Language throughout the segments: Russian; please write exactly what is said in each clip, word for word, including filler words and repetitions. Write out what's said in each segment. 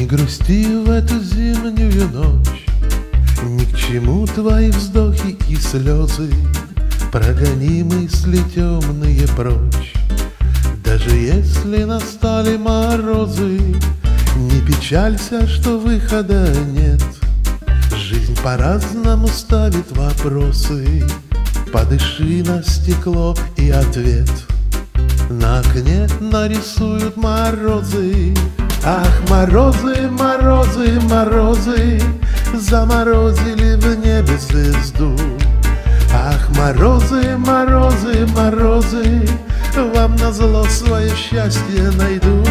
грусти в эту зимнюю ночь, ни к чему твои вздохи и слезы, прогони мысли темные прочь. Даже если настали морозы, не печалься, что выхода нет. Жизнь по-разному ставит вопросы, подыши на стекло и ответ. На окне нарисуют морозы. Ах, морозы, морозы, морозы, заморозили в небе звезду. Ах, морозы, морозы, морозы, вам назло свое счастье найду.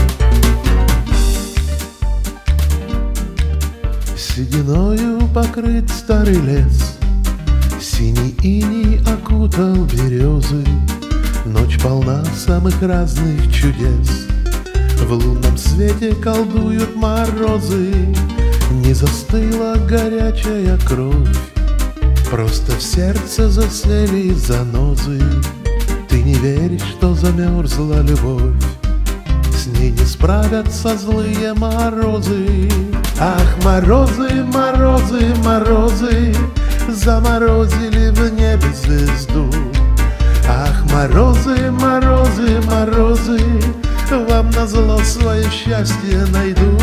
Сединою покрыт старый лес, синий иней окутал березы. Ночь полна самых разных чудес, в лунном свете колдуют морозы. Не застыла горячая кровь, просто в сердце засели занозы. Ты не веришь, что замерзла любовь, с ней не справятся злые морозы. Ах, морозы, морозы, морозы, заморозили в небе звезду. Ах, морозы, морозы, морозы, вам назло свое счастье найду.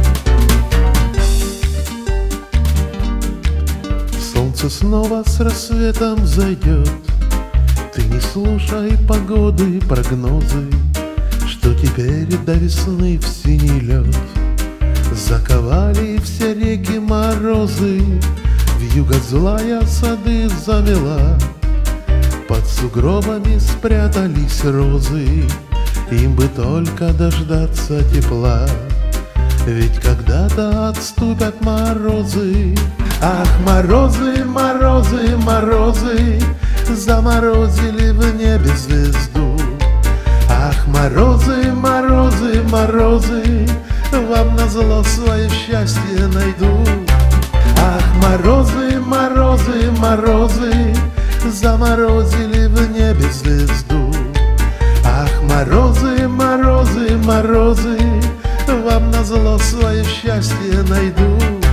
Солнце снова с рассветом зайдет, ты не слушай погоды, прогнозы, что теперь до весны в синий лед заковали все реки морозы. Вьюга злая сады замела, под сугробами спрятались розы. Им бы только дождаться тепла, ведь когда-то отступят морозы. Ах, морозы, морозы, морозы, заморозили в небе звезду. Ах, морозы, морозы, морозы, вам назло свое счастье найду. Ах, морозы, морозы, морозы, заморозили в небе звезду. Ах, морозы, морозы, морозы, вам назло свое счастье найду.